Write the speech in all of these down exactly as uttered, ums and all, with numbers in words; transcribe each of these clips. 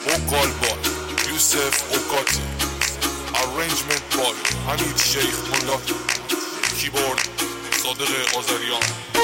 Okalbal, Yusuf Okati. Arrangement by Hamid Sheikh Mullah. Keyboard Sadiq Azarian.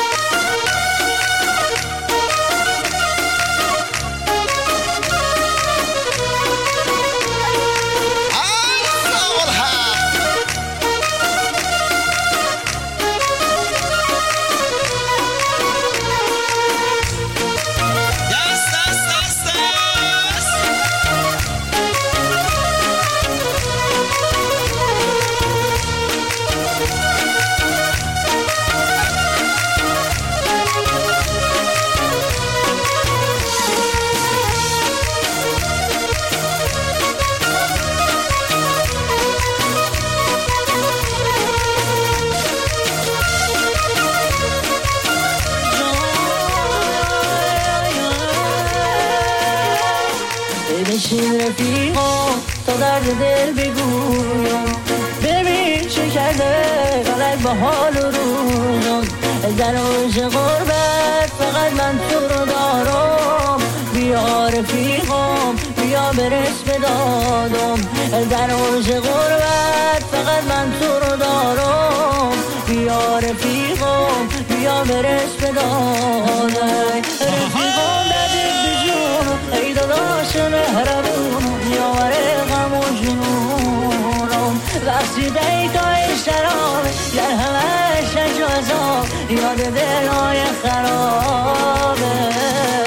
بشین رفیقا تا درد دل بگویم، ببین چه کرده فلک با حال و روزم. در اوج غربت فقط من تو رو دارم، بیا رفیقام بیا برس به دادم. در اوج غربت فقط من تو رو دارم، بیا رفیقام بیا برس به دادم. رفیقام دردت بجون ای داداش مهربون، یاور غم و جنونم. وقتی بیتای شراب گر همش رنج و عذاب، یاد دلای خرابه.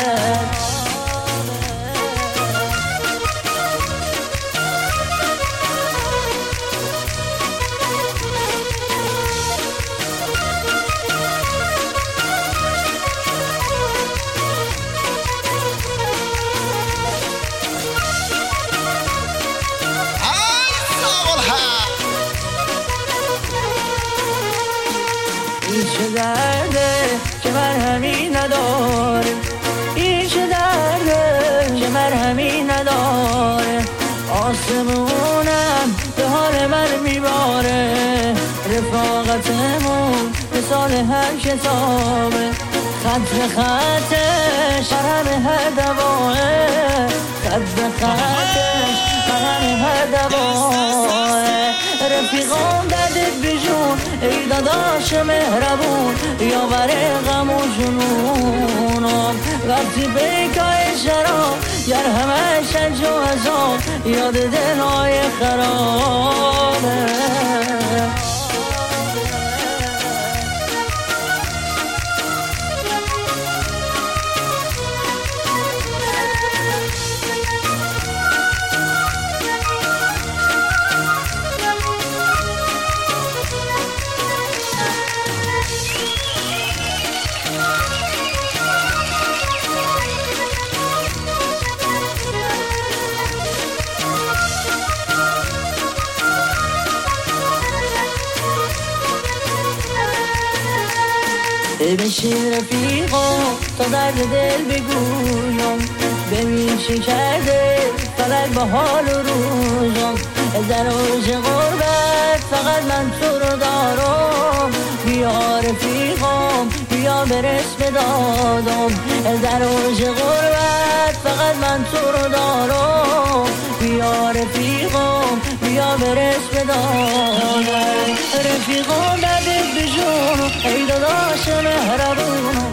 این چه درده که مرهمی نداره، این چه درده که مرهمی نداره. آسمونم به حال من میباره، رفاقتمون مثال هر کتابه. خط به خطش مرهم هر دواه، خط به خطش مرهم هر دواه. رفیقام دردت بجون ای داداش مهربون، یاور غم و جنونم. وقتی بیکای شراب گر همش رنج و عذاب، یاد دلای خرابه. بشین رفیقا تا درد دل بگویم، ببین چه کرده فلک با حال و روزم. در اوج غربت فقط من تو رو دارم، بیا رفیقام بیا برس به دادم. در اوج غربت فقط من تو رو دارم، بیا رفیقام بیا برس به دادم. رفیقام دردت بجون ای داداش مهربون،